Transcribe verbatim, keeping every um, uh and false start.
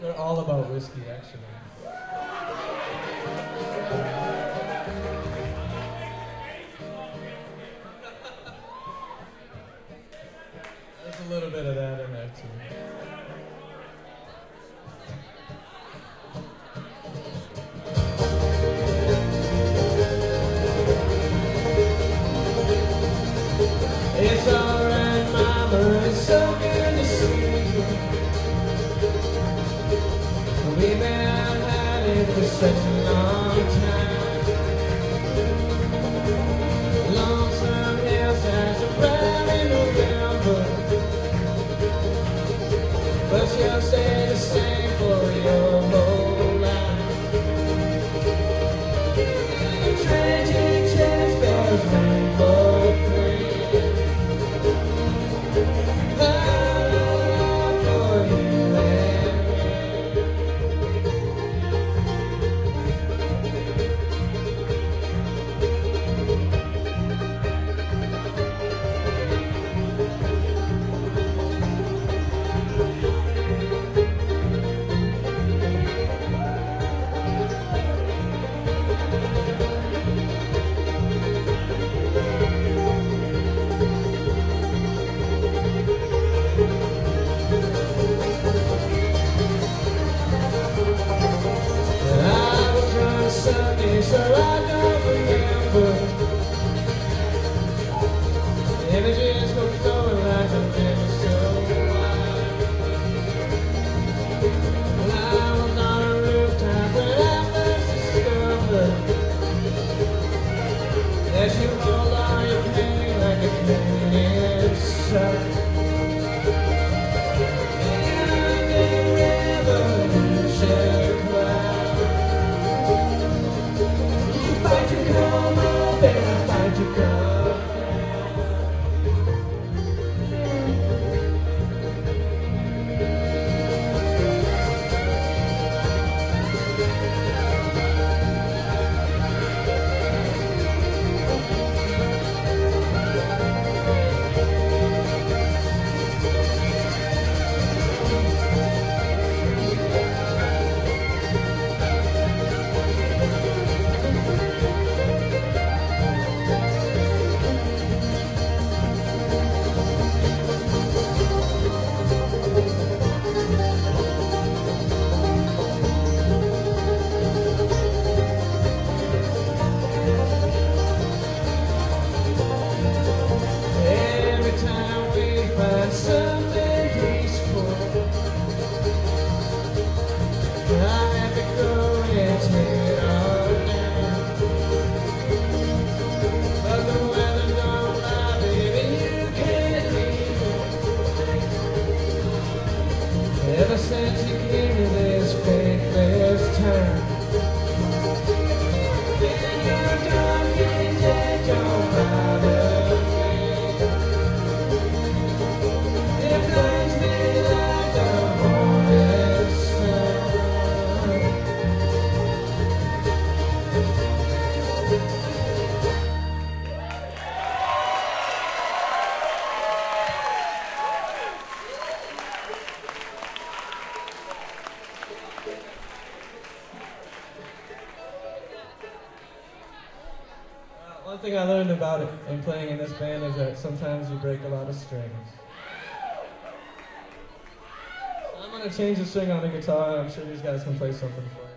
They're all about whiskey, actually. There's a little bit of that in there, too. It's alright, Mama, it's so good to see you. We've been at it for such a long time. Lonesome hillsides are bright in November, but you'll stay the same for your whole life. Tragic chance bells ring both ways. Sunday, so I don't remember. Images go flowing like a river so wide. Well, I was on a rooftop when I first discovered that you hold all your pain like a pain inside. And the river you shed cloud. Fight to come up and fight to come. Something peaceful, I have to go and tear it all down. But the weather don't lie, baby, you can't leave it. Ever since you came to this faithless town, then your dark and dead don't bother. One thing I learned about it in playing in this band is that sometimes you break a lot of strings. So I'm going to change the string on the guitar, and I'm sure these guys can play something for you.